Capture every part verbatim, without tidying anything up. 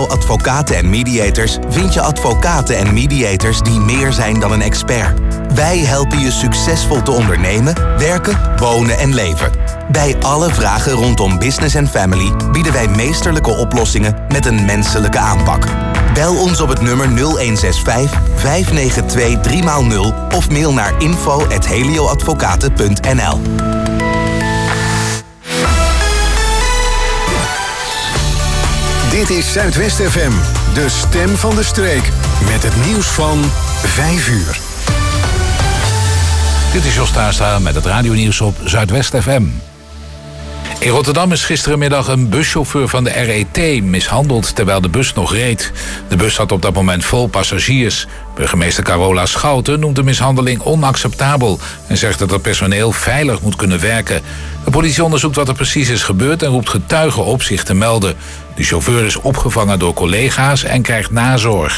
Helio Advocaten en Mediators vind je advocaten en mediators die meer zijn dan een expert. Wij helpen je succesvol te ondernemen, werken, wonen en leven. Bij alle vragen rondom business en family bieden wij meesterlijke oplossingen met een menselijke aanpak. Bel ons op het nummer nul een zes vijf, vijf negen twee, drie nul of mail naar info at helioadvocaten punt n l. Dit is Zuidwest F M, de stem van de streek. Met het nieuws van vijf uur. Dit is Jos Taastra met het radionieuws op Zuidwest F M. In Rotterdam is gisterenmiddag een buschauffeur van de R E T mishandeld terwijl de bus nog reed. De bus zat op dat moment vol passagiers. Burgemeester Carola Schouten noemt de mishandeling onacceptabel en zegt dat het personeel veilig moet kunnen werken. De politie onderzoekt wat er precies is gebeurd en roept getuigen op zich te melden. De chauffeur is opgevangen door collega's en krijgt nazorg.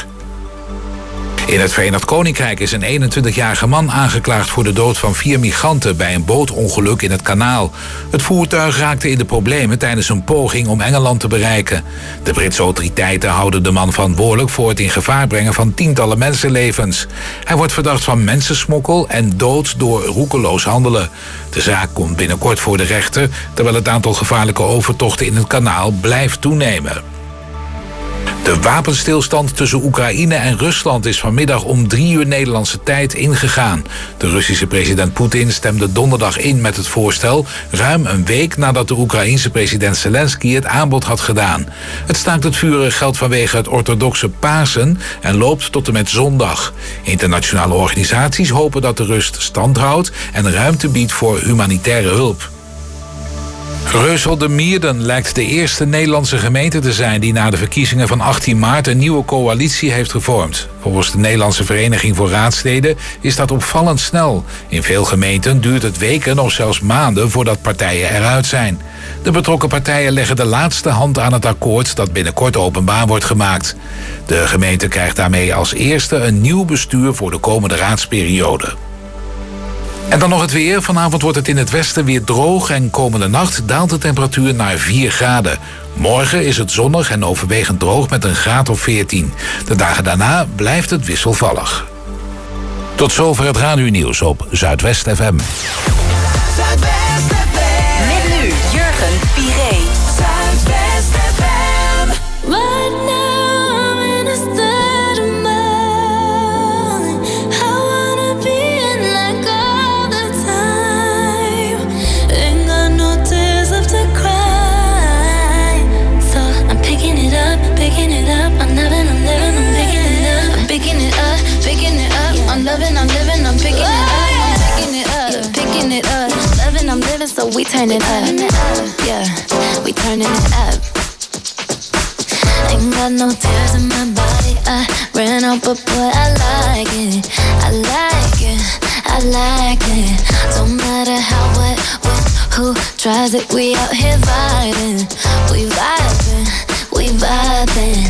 In het Verenigd Koninkrijk is een eenentwintigjarige man aangeklaagd voor de dood van vier migranten bij een bootongeluk in het kanaal. Het voertuig raakte in de problemen tijdens een poging om Engeland te bereiken. De Britse autoriteiten houden de man verantwoordelijk voor het in gevaar brengen van tientallen mensenlevens. Hij wordt verdacht van mensensmokkel en dood door roekeloos handelen. De zaak komt binnenkort voor de rechter, terwijl het aantal gevaarlijke overtochten in het kanaal blijft toenemen. De wapenstilstand tussen Oekraïne en Rusland is vanmiddag om drie uur Nederlandse tijd ingegaan. De Russische president Poetin stemde donderdag in met het voorstel, ruim een week nadat de Oekraïense president Zelensky het aanbod had gedaan. Het staakt het vuren geldt vanwege het orthodoxe Pasen en loopt tot en met zondag. Internationale organisaties hopen dat de rust stand houdt en ruimte biedt voor humanitaire hulp. Reusel de Mierden lijkt de eerste Nederlandse gemeente te zijn die na de verkiezingen van achttien maart een nieuwe coalitie heeft gevormd. Volgens de Nederlandse Vereniging voor Raadsteden is dat opvallend snel. In veel gemeenten duurt het weken of zelfs maanden voordat partijen eruit zijn. De betrokken partijen leggen de laatste hand aan het akkoord dat binnenkort openbaar wordt gemaakt. De gemeente krijgt daarmee als eerste een nieuw bestuur voor de komende raadsperiode. En dan nog het weer. Vanavond wordt het in het westen weer droog en komende nacht daalt de temperatuur naar vier graden. Morgen is het zonnig en overwegend droog met een graad of veertien. De dagen daarna blijft het wisselvallig. Tot zover het radionieuws op Zuidwest F M. Zuidwest F M. Met nu Jurgen Piré. Zuidwest F M. Right now I'm in a state of mind. I wanna be in like all the time. Ain't got no tears left to cry. So I'm picking it up, picking it up. I'm loving, I'm living, I'm picking it up. I'm picking it up, picking it up. I'm loving, I'm living, I'm picking it up. I'm picking it up, picking it up. Loving, I'm living, so we turn it up. Yeah, we turning it up. Ain't got no tears in my body. I ran out, but boy, I like it. I like it, I like it. Don't matter how, what, when, who tries it. We out here vibing. We vibing, we vibing.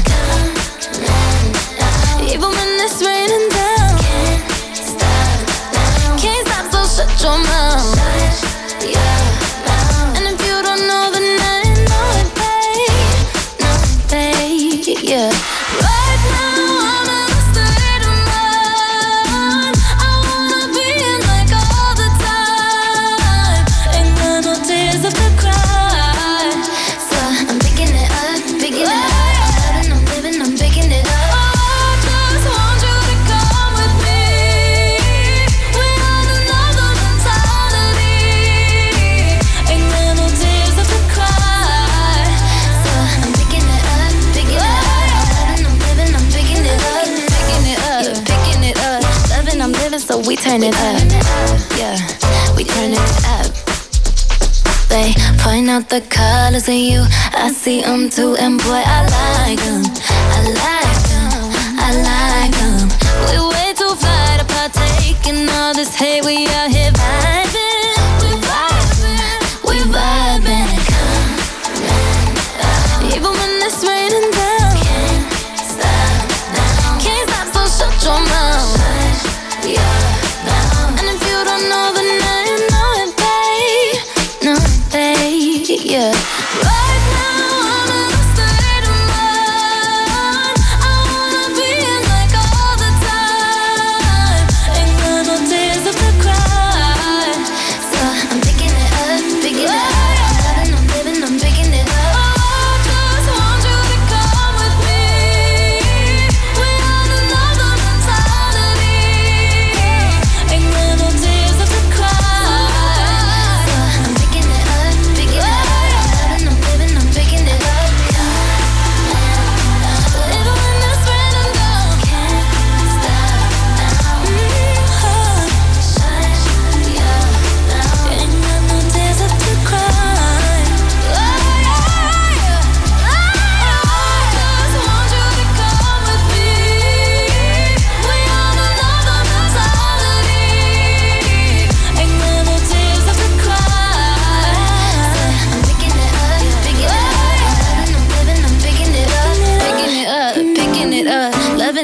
Even when it's raining down, can't stop now. Can't stop, so shut your mouth. Shut your mouth. And if you don't know, then I know it, babe. No, babe, yeah. Right now I'm in a state of mind. I wanna be in like all the time. Ain't got no tears left to cry. So I'm picking it up, picking it up. I'm loving, I'm living, I'm picking it up. So we turn it up, yeah, we turn it up. They point out the colors in you, I see them too, and boy, I like them, I like them, I like them. We way too fly to partake in all this hate, we out here vibing, we vibing, we vibing. Even when it's raining down, can't stop now, can't stop, so shut your mouth. Yeah, and if you don't know, then I know it, babe. No, babe, yeah. Right now I'm in a state of mind.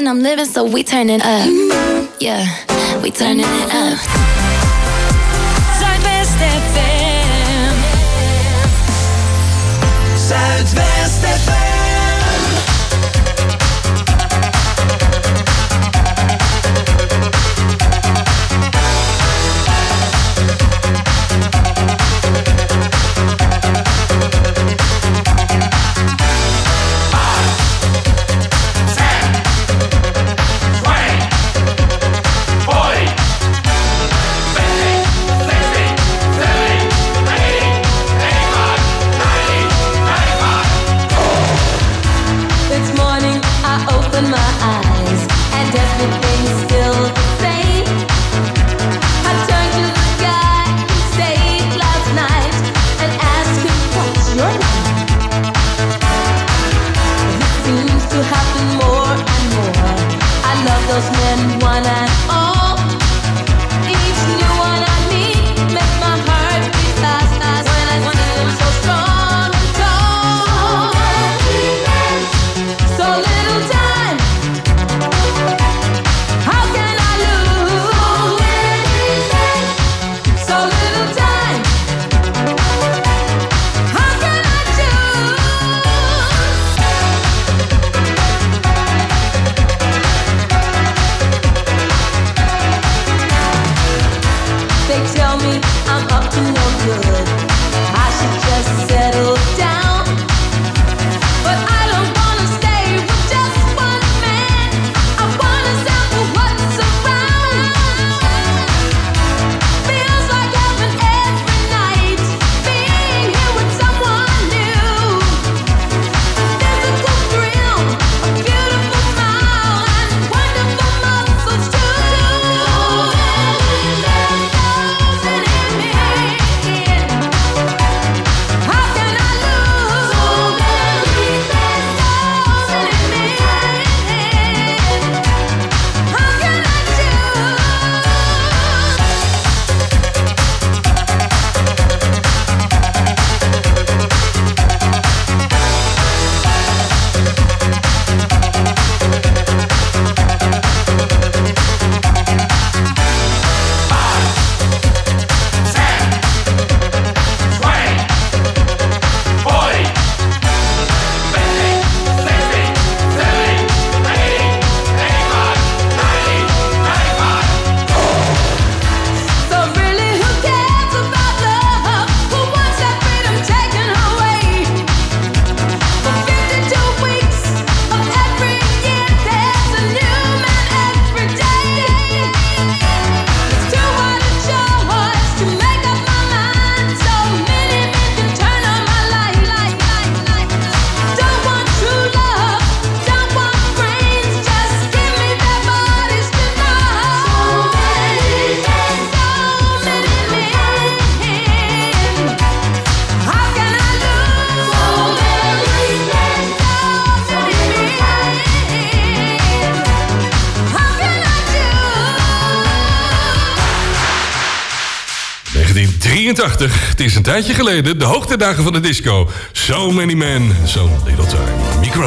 and I'm living, so we turning up. Yeah, we turning it up. Zuidwest F M. Zuidwest F M. drieëntachtig. Het is een tijdje geleden. De hoogtedagen van de disco. So Many Men, So Little Time. Micro. Uh,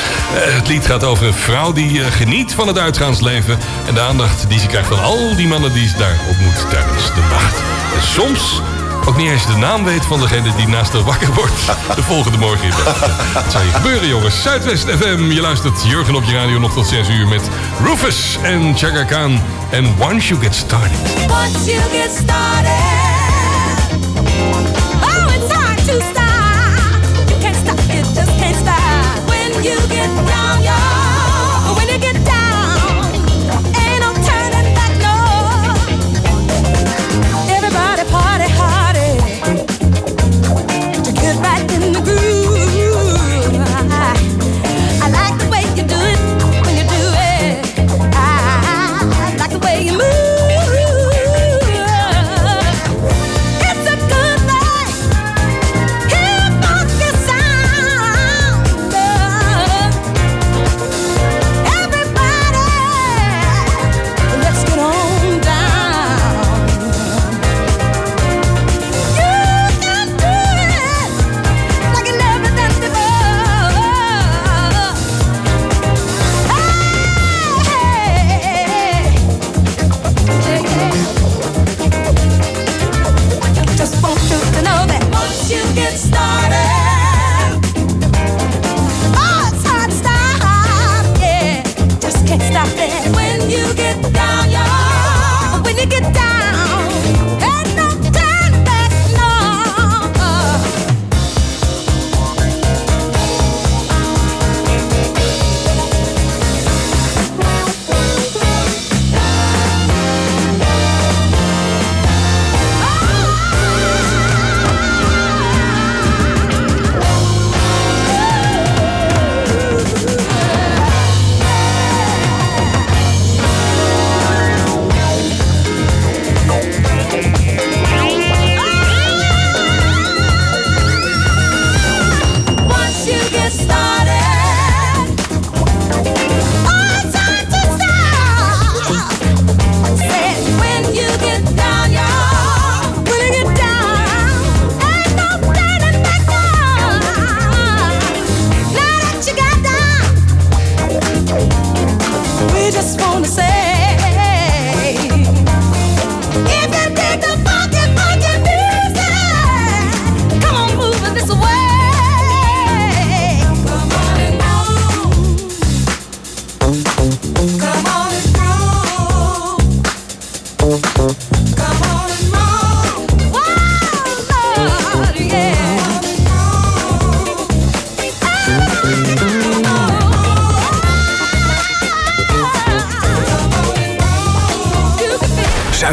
het lied gaat over een vrouw die uh, geniet van het uitgaansleven. En de aandacht die ze krijgt van al die mannen die ze daar ontmoet tijdens de nacht. En soms ook niet eens de naam weet van degene die naast haar wakker wordt de volgende morgen in bed. Dat zou je gebeuren, jongens. Zuidwest F M. Je luistert Jurgen op je radio nog tot zes uur met Rufus en Chaka Khan. En Once You Get Started. Once you get started. Oh, it's hard to stop. You can't stop, you just can't stop. When you get down, yo. When you get down, ain't no turning back, no. Everybody party hardy to get right in the groove. I, I like the way you do it when you do it. I, I like the way you move.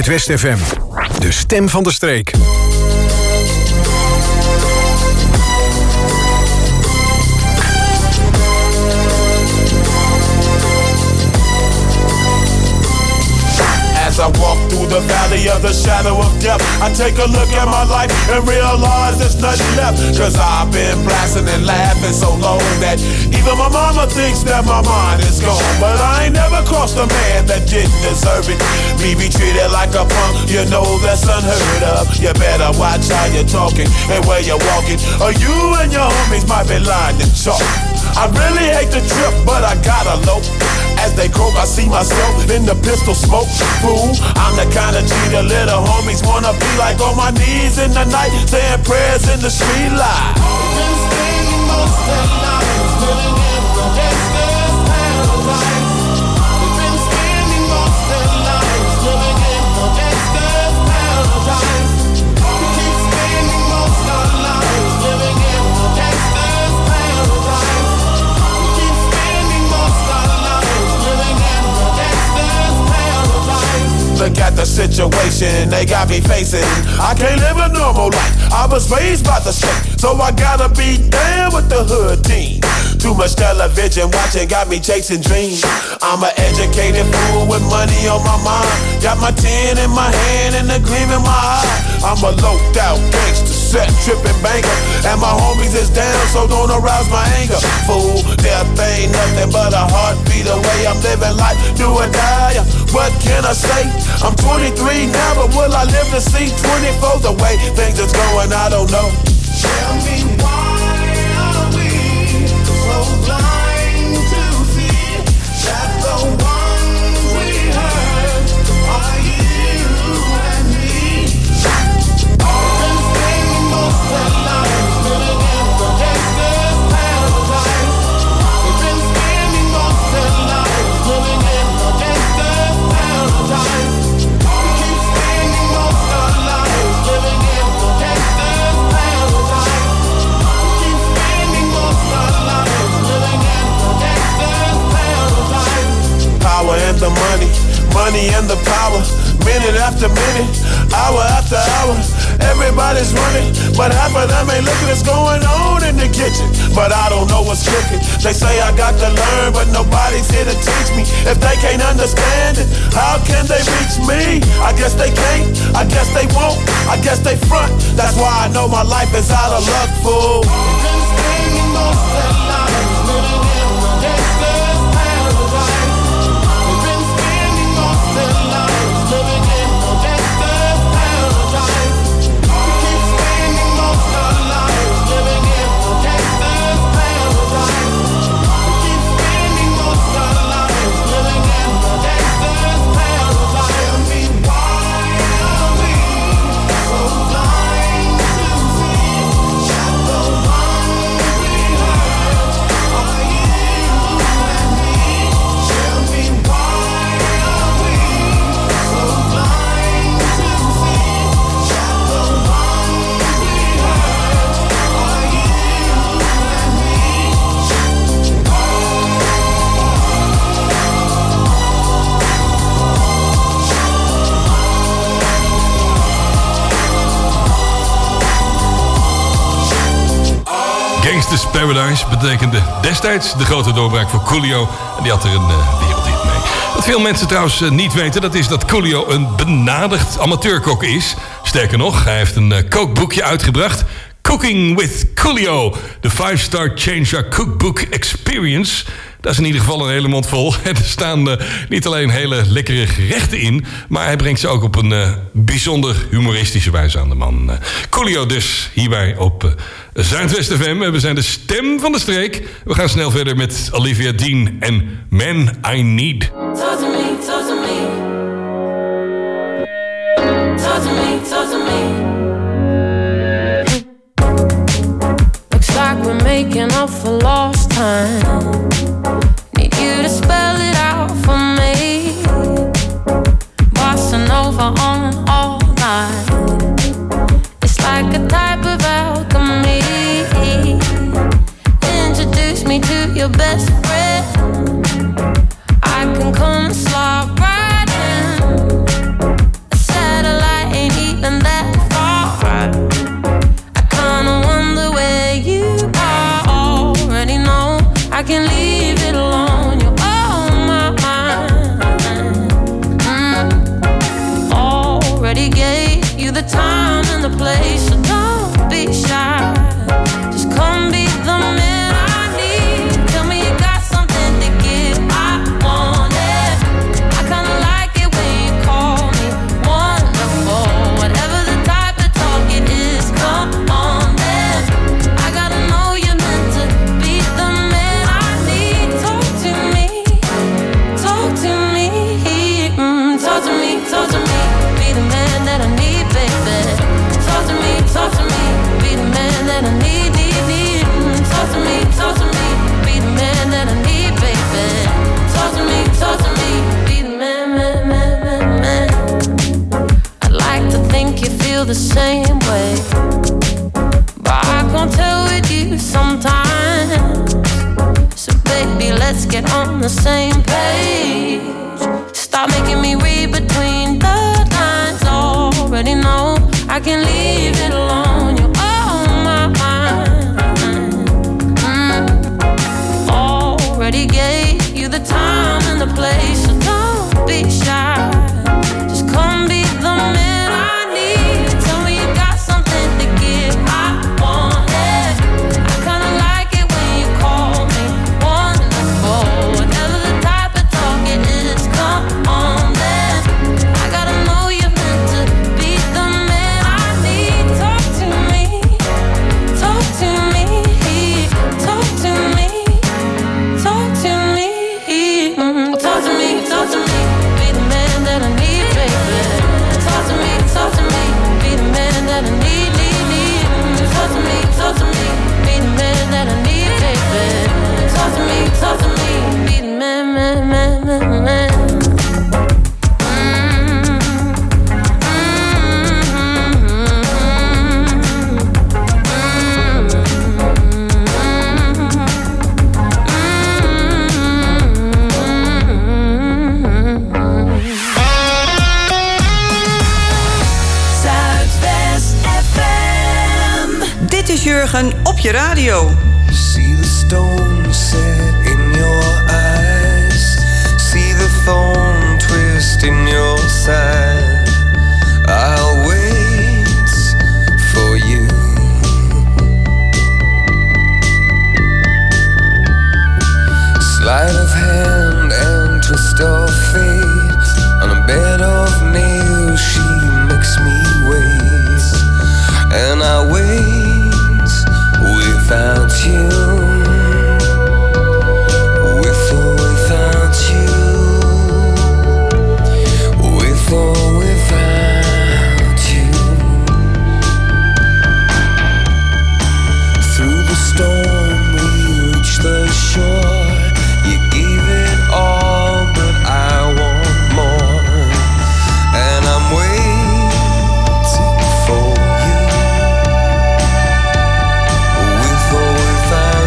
Zuidwest F M. De stem van de streek. As I walk through the valley of the shadow of death, I take a look at my life and realize there's nothing left. Cause I've been blasting and laughing so long that even my mama thinks that my mind is gone. But I ain't never crossed a man that didn't deserve it. Me be treated like a punk, you know that's unheard of. You better watch how you're talking and where you're walking, or you and your homies might be lying in chalk. I really hate the trip, but I gotta low. As they croak, I see myself in the pistol smoke. Fool, I'm the kind of G the little homies wanna be like, on my knees in the night, saying prayers in the street light. We've been spending most of our lives living in the gangster's paradise. We've been spending most of our lives living in the gangster's paradise. We keep spending most of our lives living in the gangster's paradise. We keep spending most of our lives living in the gangster's paradise. Look at the situation they got me facing. I can't live a normal life. I was raised by the state, so I gotta be down with the hood team. Too much television watching got me chasing dreams. I'm an educated fool with money on my mind. Got my tin in my hand and a gleam in my eye. I'm a loped out gangster, set tripping banker, and my homies is down, so don't arouse my anger. Fool, death ain't nothing but a heartbeat away. I'm living life, do or die. What can I say? I'm twenty-three now, but will I live to see twenty-four? The way things is going, I don't know. Tell me why are we so blind to see that the ones we hurt are you and me? We've been spending most of our lives living in the gangster's paradise. We've been spending most of our lives living in the gangster's paradise. We keep spending most of our lives living in the gangster's paradise. We keep spending most of our lives living in the gangster's paradise. Power and the money, money and the power. Minute after minute, hour after hour, everybody's running, but half of them ain't looking what's going on in the kitchen. But I don't know what's cooking. They say I got to learn, but nobody's here to teach me. If they can't understand it, how can they reach me? I guess they can't, I guess they won't, I guess they front. That's why I know my life is out of luck, fool. We've been spending most of our lives living in the gangster's paradise. We've been spending most of our lives living in the gangster's paradise. We keep spending most of our lives living in the gangster's paradise. We keep spending most of our lives living in the gangster's paradise. Tell me why are we so blind to see that the ones we hurt are you and me? Tell me why are we so blind to see that the ones we hurt are you and me? Gangsta's Paradise betekende destijds de grote doorbraak voor Coolio. En die had er een uh, wereldhit mee. Wat veel mensen trouwens uh, niet weten, dat is dat Coolio een benadigd amateurkok is. Sterker nog, hij heeft een uh, kookboekje uitgebracht. Cooking with Coolio. De five star Change Cookbook Experience. Dat is in ieder geval een hele mond vol. En er staan uh, niet alleen hele lekkere gerechten in, maar hij brengt ze ook op een uh, bijzonder humoristische wijze aan de man. Uh, Coolio dus, hierbij op uh, Zuidwest F M. We zijn de stem van de streek. We gaan snel verder met Olivia Dean en Man I Need. Talk to me, talk to me. Talk to me, talk to me. Looks like we're making up for lost time. Need you to spell it out for me. Bossa Nova on all night. It's like a type of alchemy. Introduce me to your best friend. I can come and slide right in. place, so don't be shy. Just come be the man I need. Tell me you got something to give, I want it. I kinda like it when you call me wonderful. Whatever the type of talk it is, come on then. I gotta know you're meant to be the man I need. Talk to me, talk to me, mm, talk to me, talk to me. Be the man that I need, baby. Talk to me, talk to me. Be the man that I need, need, need. Mm, talk to me, talk to me. Be the man that I need, baby. Talk to me, talk to me. Be the man, man, man, man, man. I'd like to think you feel the same way, but I can't tell with you sometimes. So baby, let's get on the same page. Stop making me read between the lines. Already know I can leave it alone. You're on my mind. Mm. Already gave you the time and the place, so don't be shy. Just come be the man I need. Tell me you got something to give, I want it. I kinda like it when you call me wonderful. Whatever the type of talk it is, come on then. I gotta know you're meant to be the man I need. Talk to me, talk to me, talk to me, talk to me, mm, talk to me, talk to me. Be the man that I need, baby. Talk to me, talk to me. Be the man that I need, need, need. Mm, talk to me, talk to me. Be the man that I need, baby. Talk to me, talk to me. Be the man, man, man, man, man. Zuidwest F M. Dit is Jurgen op je radio. See the stone set in your eyes. See the thorn twist in your side. I'll wait for you. Sleight of hand and twist of fate. On a bed of nails she makes me wait. And I wait without you. With or without you. With or without you. Through the storm we reach the shore. You gave it all, but I want more. And I'm waiting for you. With or without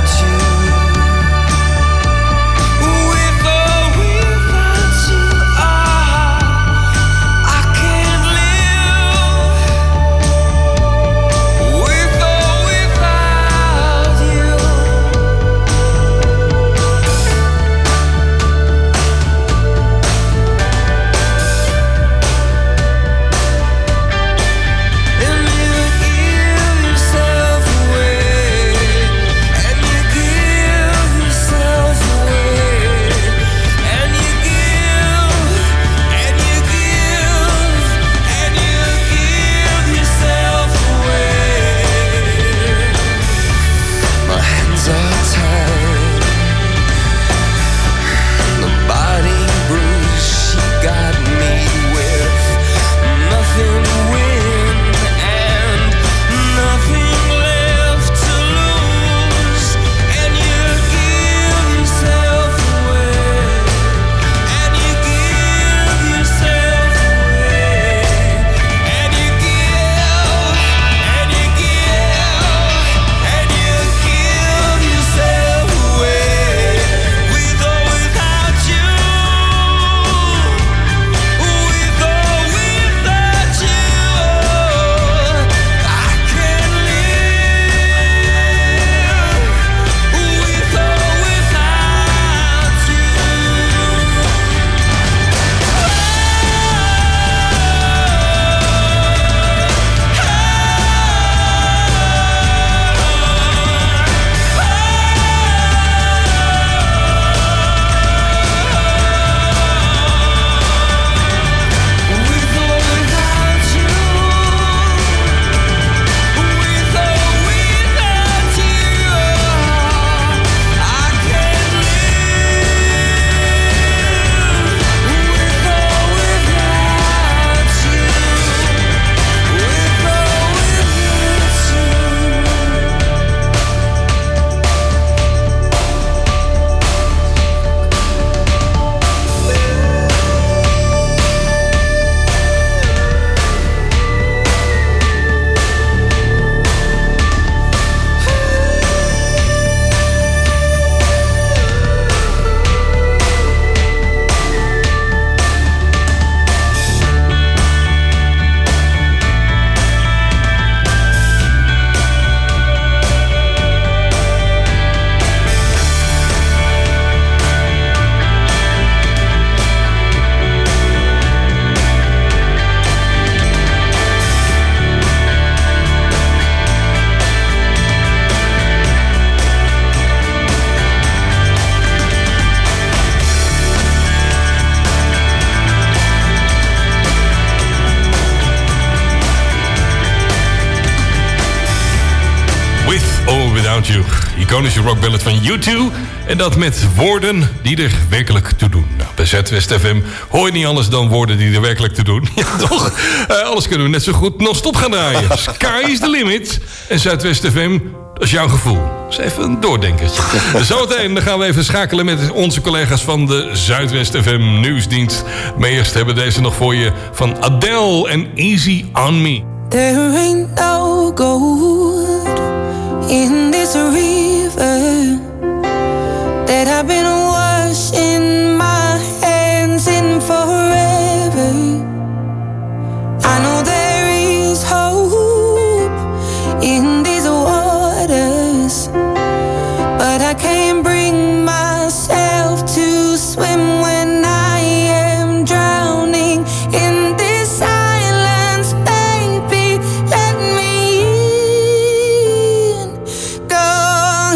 With or Without You. Iconische rockballad van U twee. En dat met woorden die er werkelijk toe doen. Nou, bij Zuidwest F M hoor je niet anders dan woorden die er werkelijk toe doen. Ja, toch? Uh, alles kunnen we net zo goed non-stop gaan draaien. Sky is the limit. En Zuidwest F M, dat is jouw gevoel. Dat is even een doordenkertje. Zometeen dan gaan we even schakelen met onze collega's van de Zuidwest F M Nieuwsdienst. Maar eerst hebben we deze nog voor je van Adele en Easy on Me. There ain't no gold in this river that I've been washing my hands in forever. I know there is hope in these waters, but I can't bring myself to swim when I am drowning in this silence. Baby, let me in. Go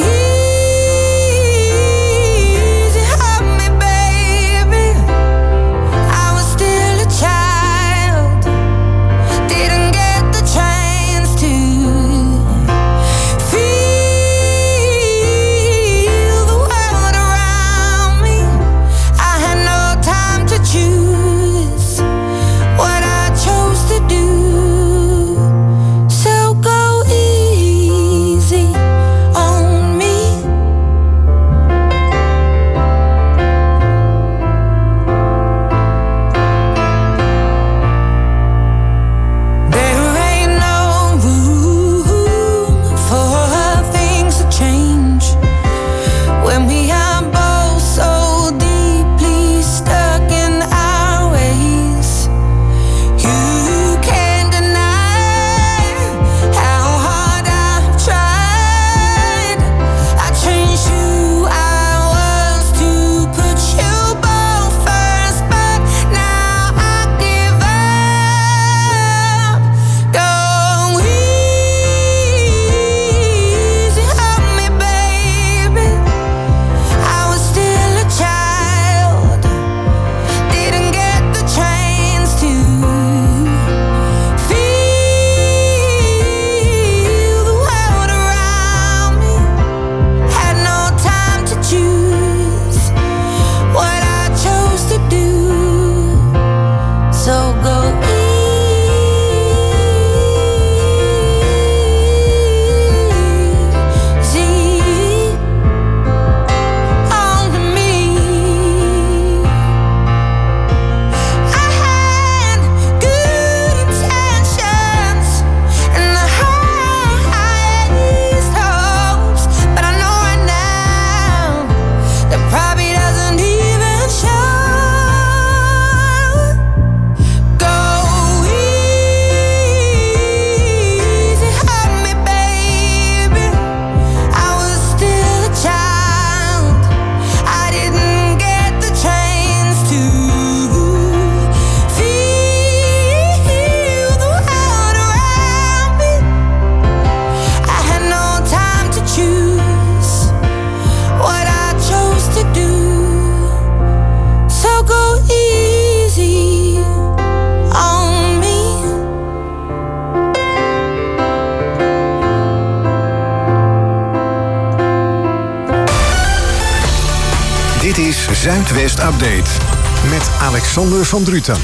easy on me, baby. I was still a child, didn't get the chance to feel the world around me. I had no time to choose what I chose to do. So go easy on me. There ain't no room for things to change when we are both so deeply stuck in our ways. You can't deny how hard I've tried. I changed who I was to put you both first, but now I give up. Go easy on me, baby. I was still a child, didn't get the chance to feel the world around me. Had no time to choose what I chose to do. So go easy on me. I had good intentions and the highest hopes, but I know right now that probably doesn't even show. Go easy on me, baby. I was still a child, I didn't get the chance to feel the world around me. I had no time to choose what I chose to do. So go easy on me. Dit is Zuidwest Update met Alexander van Druten.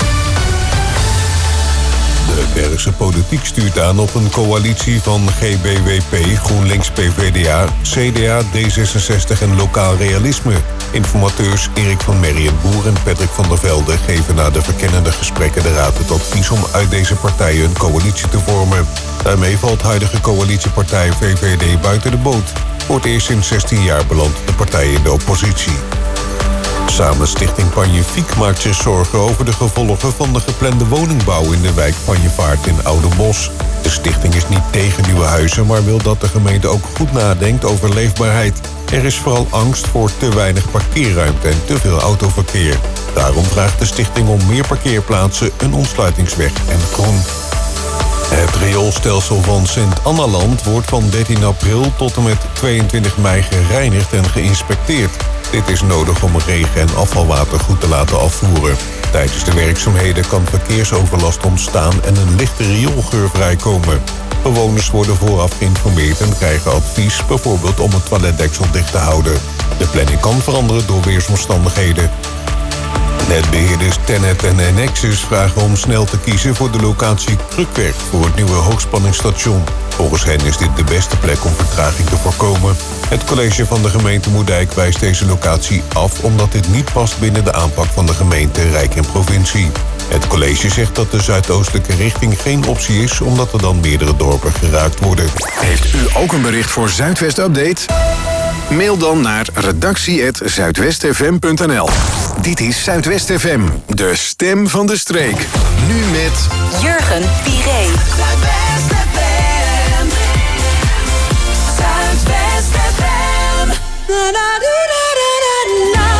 De Bergse politiek stuurt aan op een coalitie van G B W P, GroenLinks, P V D A, C D A, D zesenzestig en Lokaal Realisme. Informateurs Erik van Merrienboer en Patrick van der Velde geven na de verkennende gesprekken de raad het advies om uit deze partijen een coalitie te vormen. Daarmee valt huidige coalitiepartij V V D buiten de boot. Voor het eerst sinds zestien jaar belandt de partij in de oppositie. Samen Stichting Panjeviek maakt zich zorgen over de gevolgen van de geplande woningbouw in de wijk Panjevaart in Oudenbosch. De stichting is niet tegen nieuwe huizen, maar wil dat de gemeente ook goed nadenkt over leefbaarheid. Er is vooral angst voor te weinig parkeerruimte en te veel autoverkeer. Daarom vraagt de stichting om meer parkeerplaatsen, een ontsluitingsweg en groen. Het rioolstelsel van Sint-Annaland wordt van dertien april tot en met tweeëntwintig mei gereinigd en geïnspecteerd. Dit is nodig om regen- en afvalwater goed te laten afvoeren. Tijdens de werkzaamheden kan verkeersoverlast ontstaan en een lichte rioolgeur vrijkomen. Bewoners worden vooraf geïnformeerd en krijgen advies, bijvoorbeeld om het toiletdeksel dicht te houden. De planning kan veranderen door weersomstandigheden. Netbeheerders Tennet en Nexus vragen om snel te kiezen voor de locatie Krukweg voor het nieuwe hoogspanningsstation. Volgens hen is dit de beste plek om vertraging te voorkomen. Het college van de gemeente Moerdijk wijst deze locatie af omdat dit niet past binnen de aanpak van de gemeente, Rijk en provincie. Het college zegt dat de zuidoostelijke richting geen optie is omdat er dan meerdere dorpen geraakt worden. Heeft u ook een bericht voor Zuidwest Update? Mail dan naar redactie at zuidwestfm punt n l. Dit is Zuidwest F M, de stem van de streek. Nu met Jurgen Piree. Zuidwest F M. Zuidwest F M. Na na do da da da na.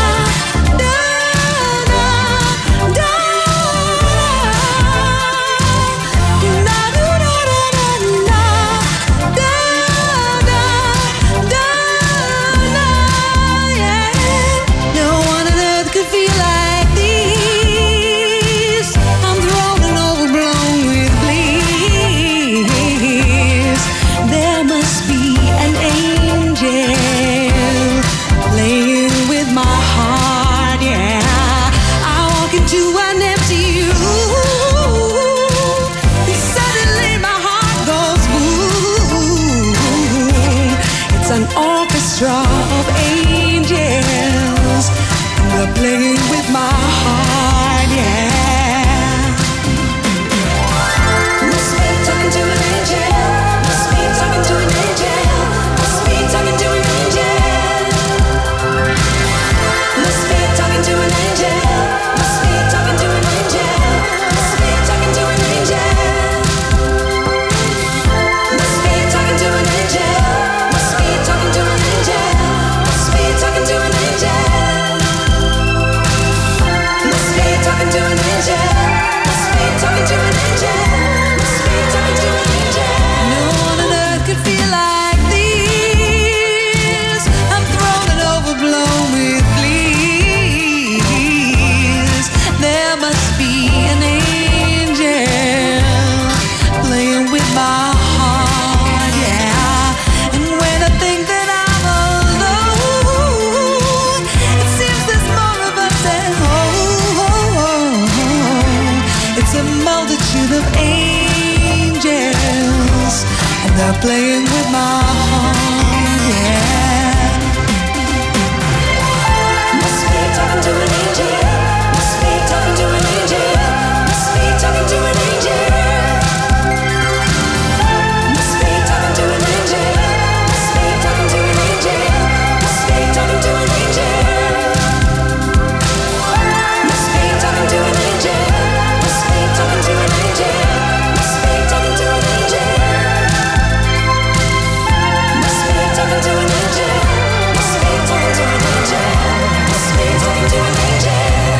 Of angels, they're playing with my heart, yeah. Must be talking to an angel. Must be talking to an angel. Must be talking to an angel. Must be talking to an angel. Must be talking to an angel. Must be talking to an angel. Must be talking to an angel. Must be talking to an angel. Talking to an angel. Must be talking to an angel. Must be talking to an angel. Must be talking to an angel. No one on earth could feel like this. I'm thrown and overblown with bliss. There must be an angel playing with my heart, yeah. And when I think that I'm alone, it's a multitude of angels, and they're playing with my heart, yeah. Must be talking to an angel. Must be talking to an angel. Must be talking to an angel. Must be talking to an angel. Must be talking to an angel. Must be talking to an angel. Must be talking to an angel. Must be talking to an angel. Must be talking to an angel. Must be talking to an angel. Must be talking to an angel. Must be talking to an angel.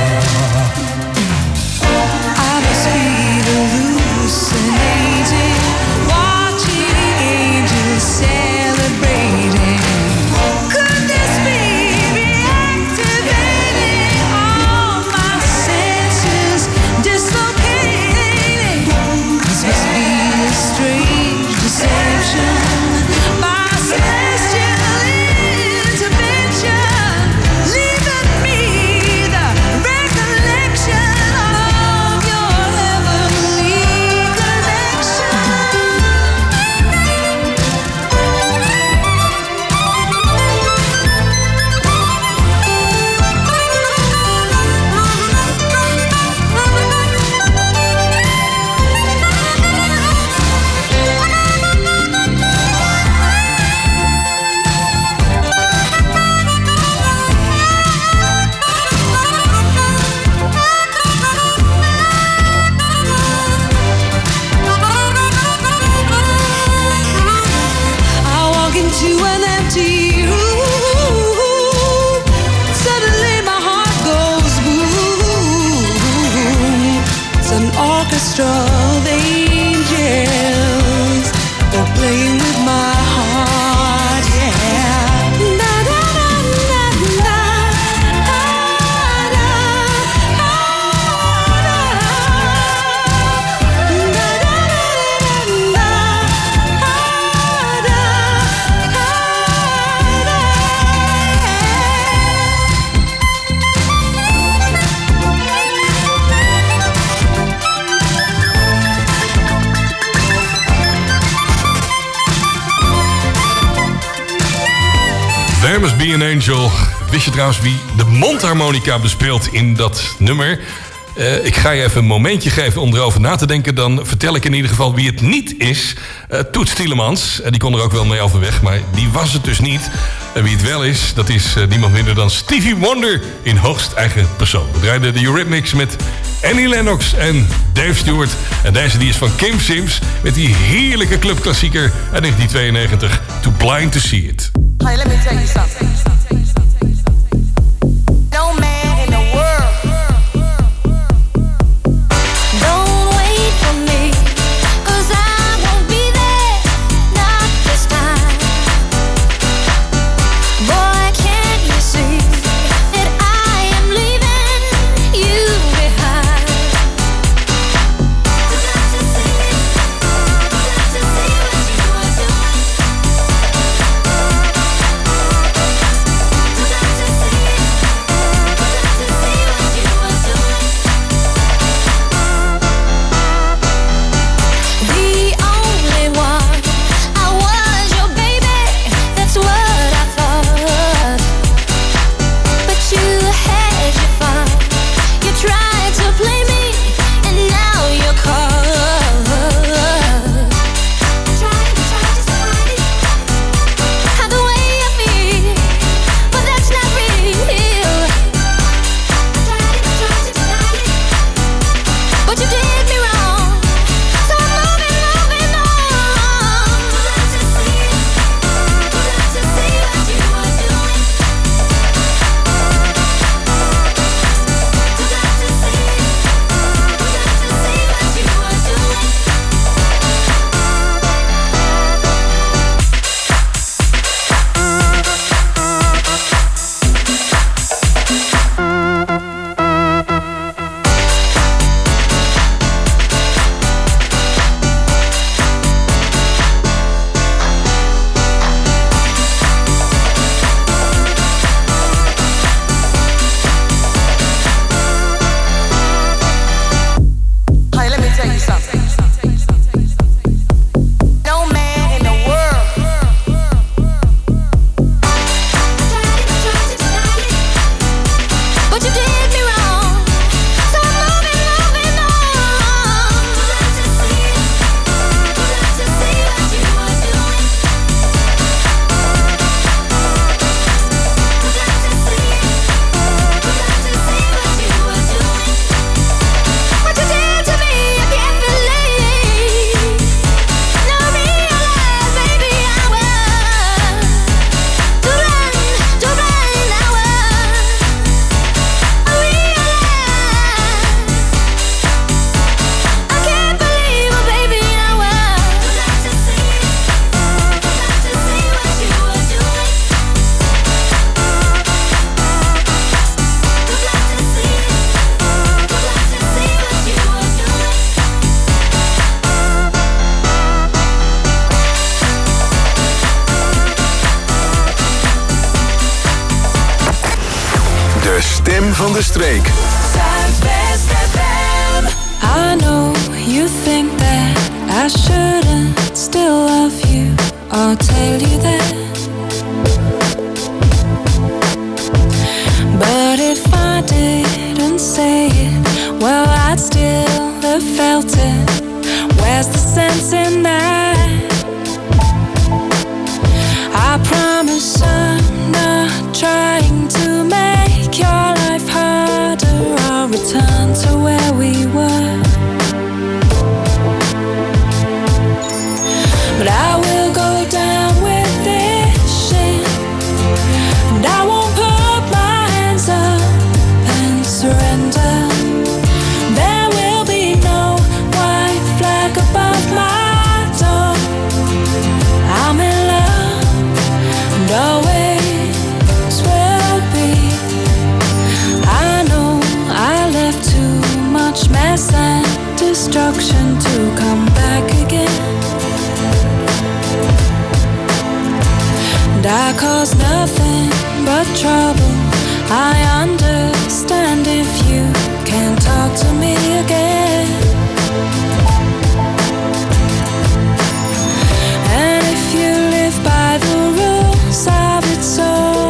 I must be hallucinating, watching angels celebrating. Could this be reactivating all my senses, dislocating? This must be a strange deception, my celestial intervention, leaving me the recollection of your heavenly connection. I walk into an empty room. Suddenly my heart goes boom. It's an orchestra of angels. They're playing with my heart, yeah. Na, na, na, na, na. Ah, na, ah, na. Na, na, na, na, na. There Must Be an Angel. Wist je trouwens wie de mondharmonica bespeelt in dat nummer? Uh, ik ga je even een momentje geven om erover na te denken. Dan vertel ik in ieder geval wie het niet is. Uh, Toets Tielemans. Uh, die kon er ook wel mee overweg, maar die was het dus niet. En wie het wel is, dat is uh, niemand minder dan Stevie Wonder in hoogst eigen persoon. We draaiden de Eurythmics met Annie Lennox en Dave Stewart. En deze die is van Kim Sims met die heerlijke clubklassieker uit negentien tweeënnegentig. Too Blind to See It. Hey, let me tell you something. No man in the world. Don't wait for me, 'cause I won't be there, not this time. Boy, can't you see that I am leaving you behind? You got to see it, you got to see what you are doing. You got to see it, you got to see what you are doing. The only one, I was your baby, that's what I thought. But you had your fun, you tried to play me, and now you're caught. Trying, trying to hide it, hide the way I feel, but that's not real. Tried, tried to deny it, but you did me wrong. So I'm moving, moving on. You got to see it, you got to see what you are doing. You got to see it, you got to see what you are doing. Hey, let me tell you something. No man in the world. Tried, tried to deny it, but you did me wrong. So I'm moving, moving on. You got to see it, you got to see what you are doing. You got to see it, you got to see what you are doing. What you did to me, I can't believe. Now I realize, baby, I was too blind, too blind. I was. I realize I can't believe, oh, baby, I was. You got to see it, you got to see what you are doing. You got to see it, you got to see what you are doing. De stem van de streek. Zuidwest F M. I know you think that I shouldn't still love you or tell you that. But if I didn't say it, well, I'd still have felt it. Where's the sense in that? I promise I'm not trying to make your life harder. I'll return to where we were. But I will go down with this shit, and I won't put my hands up and surrender. There will be no white flag above my door. I'm in love, and always will be. I know I left too much mess and destruction to come back again. And I caused nothing but trouble. I understand if you can't talk to me again. And if you live by the rules of it, so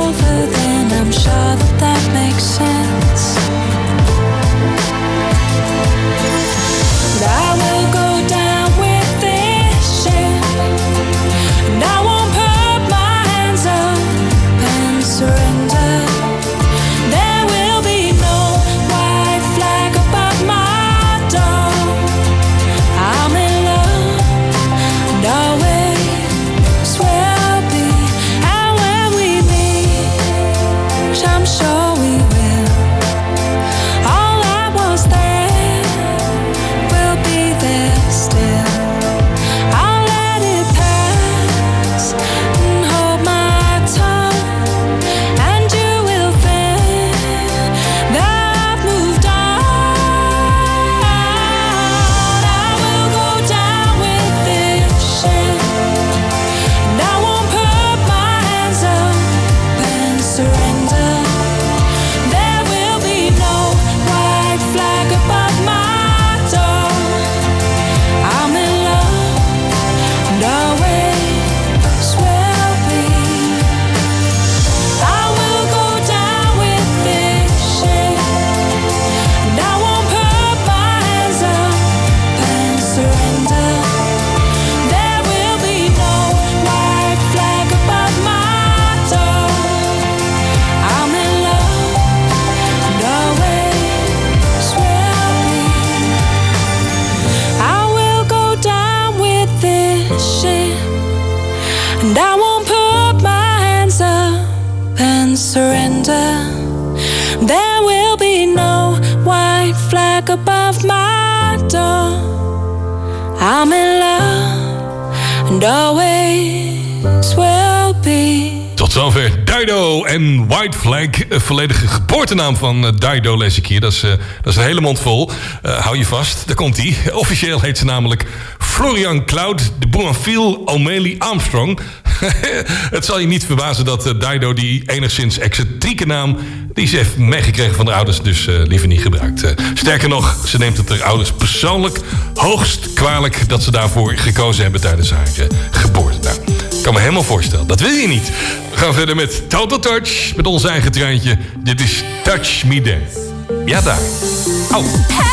And I won't put my hands up and surrender. There will be no white flag above my door. I'm in love and always will be. Tot zover Dido en White Flag. Volledige geboortenaam van uh, Dido lees ik hier. Dat is, uh, dat is een hele mond vol. Uh, hou je vast, daar komt hij. Officieel heet ze namelijk Florian Cloud de Boinville O'Malley Armstrong. Het zal je niet verbazen dat uh, Dido die enigszins excentrieke naam... die ze heeft meegekregen van de ouders, dus uh, liever niet gebruikt. Uh, sterker nog, ze neemt het haar ouders persoonlijk hoogst kwalijk... dat ze daarvoor gekozen hebben tijdens haar uh, geboorte. Nou, ik kan me helemaal voorstellen. Dat wil je niet. We gaan verder met Total Touch, met ons eigen treintje. Dit is Touch Me There. Ja, daar. Au.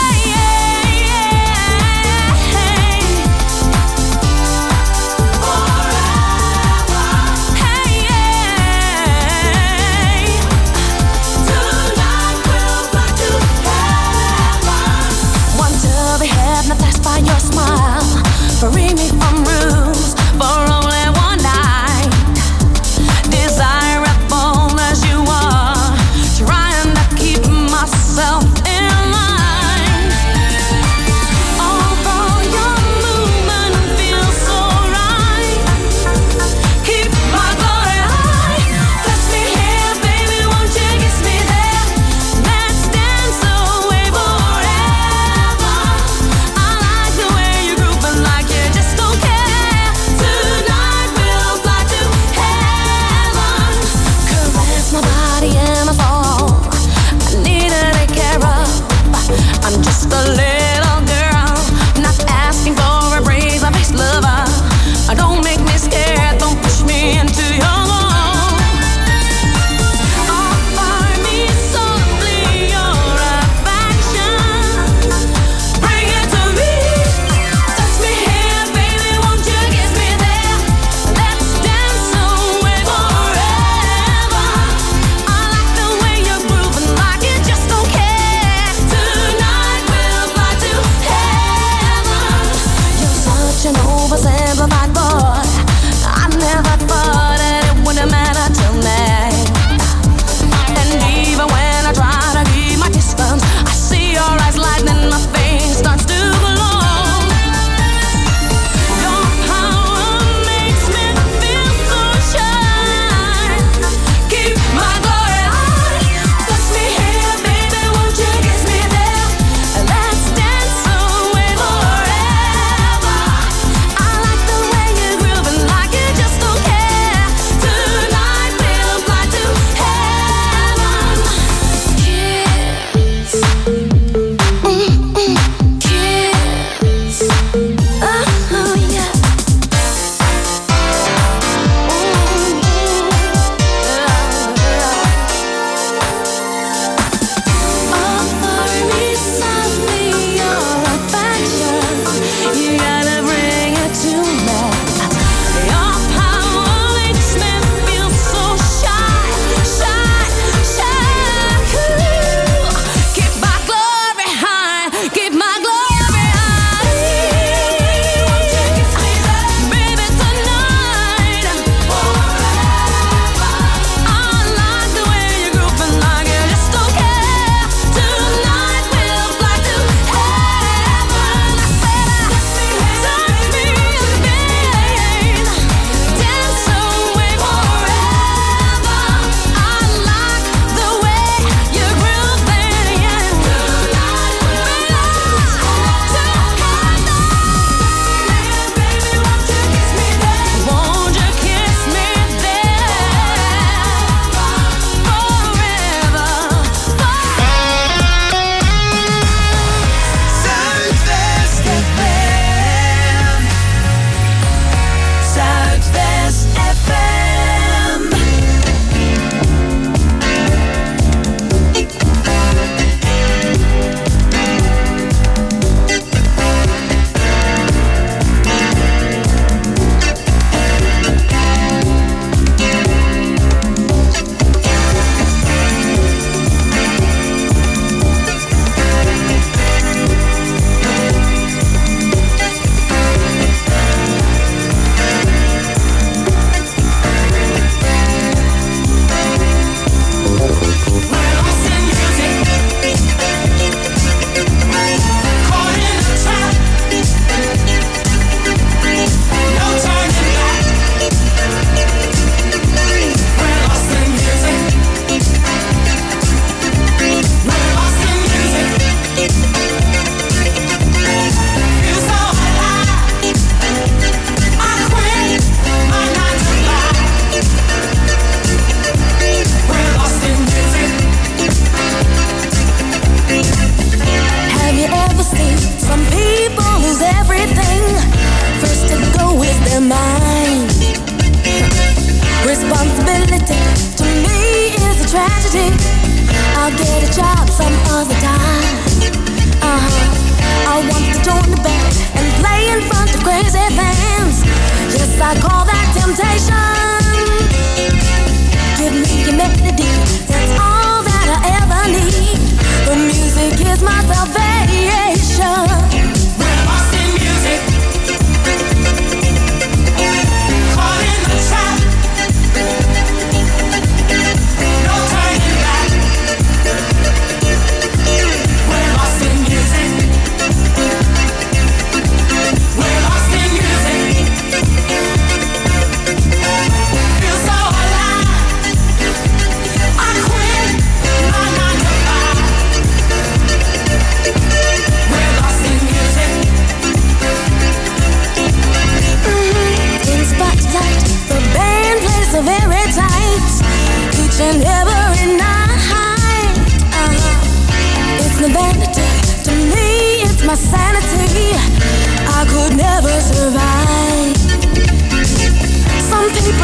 Your smile, free me from rooms for only one night. Desirable as you are, trying to keep myself in line.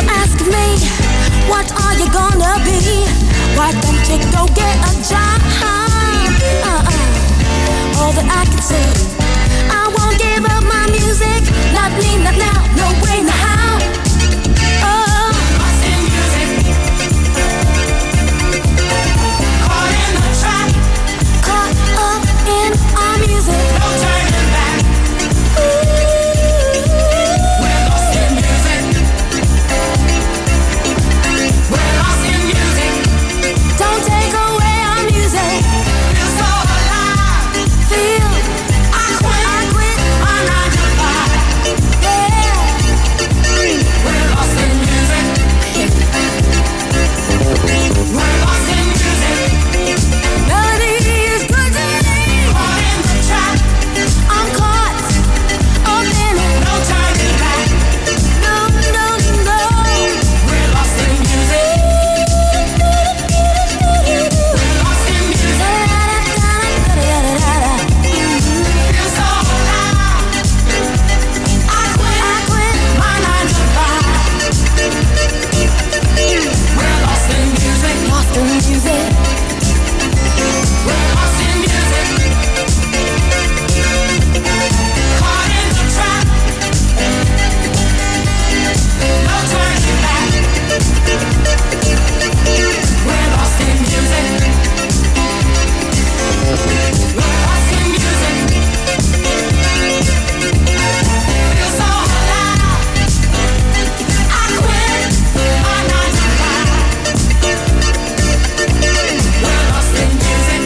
ask me, what are you gonna be? Why don't you go get a job? Uh-uh. All that I can say, I won't give up my music. Not me, not now, no way, no how. Oh, lost in music, caught in the trap, caught up in our music. No turning back. We're lost in music. We're lost in music. Don't take away our music. Feel so alive. Feel I quit. I quit my nine to five. Yeah. We're lost in music. We're lost in music. Melody is good to me. Caught in the trap. I'm caught up in it. No turning back. No, no, no. We're lost in music. We're lost in music. Feel so alive. I quit. I quit my nine to five. We're lost in music. Lost in music. We're lost in music. Caught in the trap. No turning back. We're lost in music. We're lost in music. Feel so alive. I quit my nine to five. We're lost in music.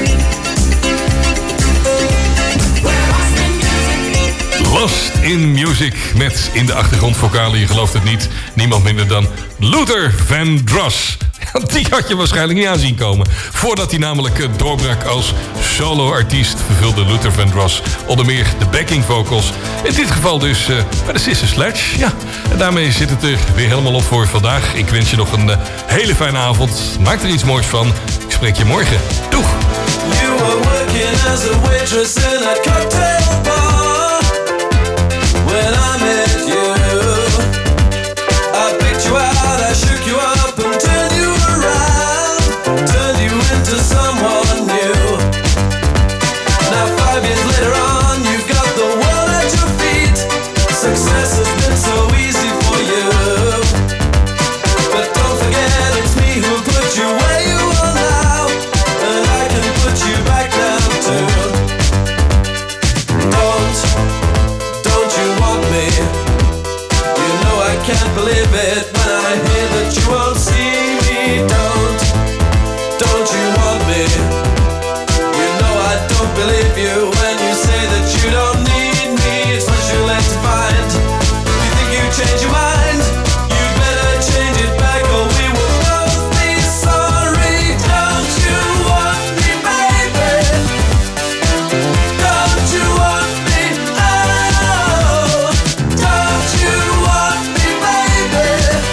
We're lost in music. Lost in Music met in de achtergrondvokalen, je gelooft het niet, niemand minder dan Luther Vandross. Die had je waarschijnlijk niet aan zien komen. Voordat hij namelijk eh, doorbrak als solo-artiest vervulde Luther Vandross onder meer de backing vocals. In dit geval dus eh, bij de Sister Sledge. Ja, en daarmee zit het er weer helemaal op voor vandaag. Ik wens je nog een eh, hele fijne avond. Maak er iets moois van. Ik spreek je morgen. Doeg! You were working as a waitress in a cocktail bar when I met you. I picked you out, I shook you up and turned you around, turned you into someone new. Now five years later on, you've got the world at your feet. Success has been so easy for you, but don't forget it's me who put you where you are now, and I can put you back down too. Don't, don't you want me? You know I can't believe it when I hear that you won't see me. Don't, don't you want me? You know I don't believe you when you say that you don't need me. It's much too late to find. You think you change your mind? You better change it back or we will both be sorry. Don't you want me, baby? Don't you want me? Oh, don't you want me, baby?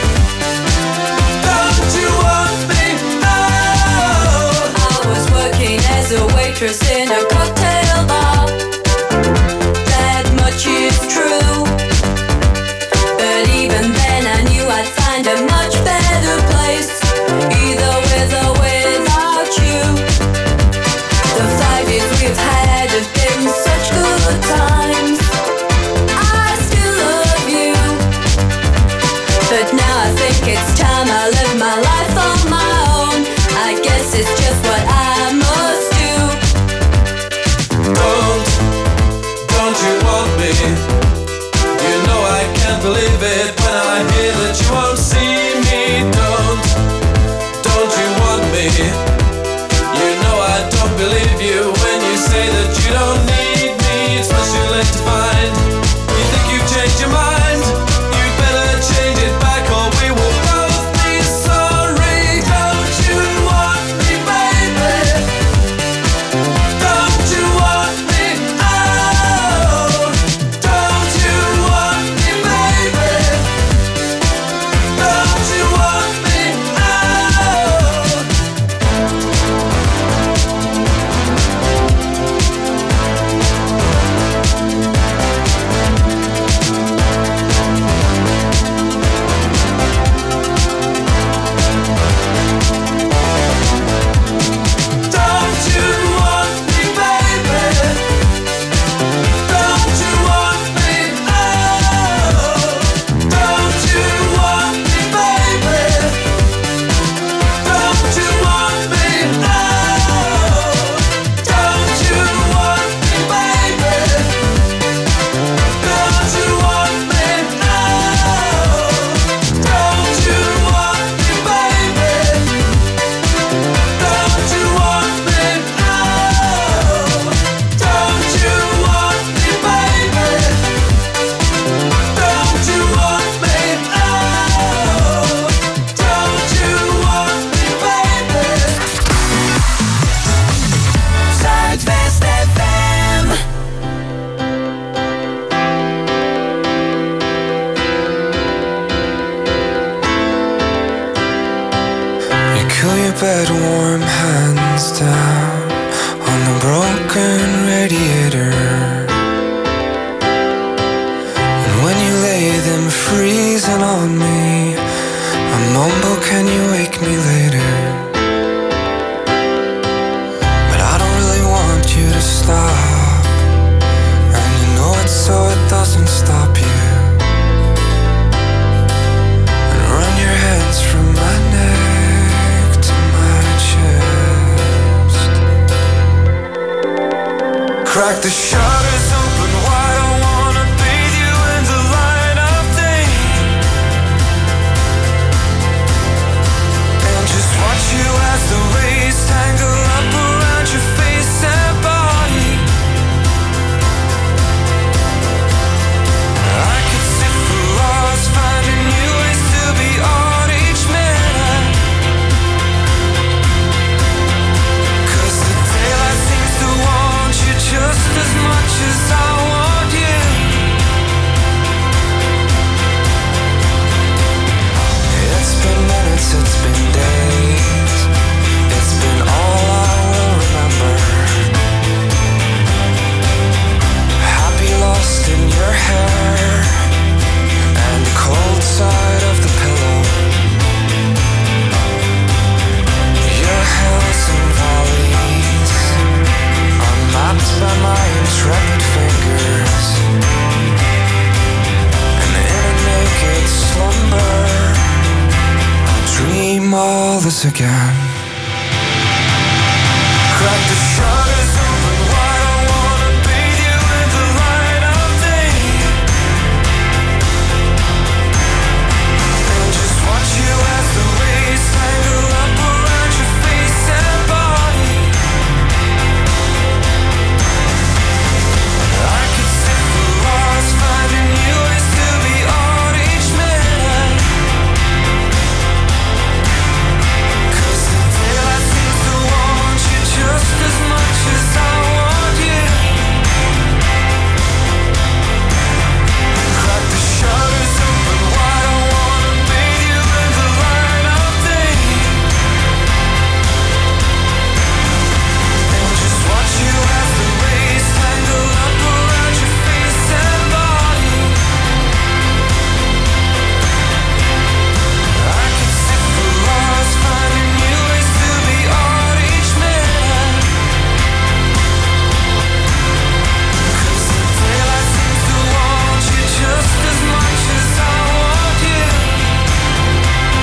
Don't you want me? Oh. I was working as a waitress in a cocktail bar. That much is true. But even then I knew I'd find a much better place, either with or without you. The five years we've had have been such good times. I still love you, but now I think it's time I live my life on my own. I guess it's just what I must do. Don't, don't you want me? You know I can't believe it when I hear that you won't see me. Don't, don't you want me? You know I don't believe you when you say that you don't need me. It's much too late to find. You think you've changed your mind? You better change it back or we will both be sorry. Cool your bed warm hands down on the broken radiator. And when you lay them freezing on me, I mumble, can you wake me later? But I don't really want you to stop, and you know it so it doesn't stop you. And run your hands from my neck to my chest. Crack the shutters open wide, I wanna bathe you in the light of day. And just watch you as the rays tangle up around your face and body. I could sit for hours finding new ways to be on each man. Cause the daylight seems to want you just as much as I want you. It's been minutes, it's been days, it's been all I will remember. Happy lost in your hair and the cold side of the pillow. Your hills and valleys are mapped by my intrepid fingers. And in a naked slumber, I'll dream all this again.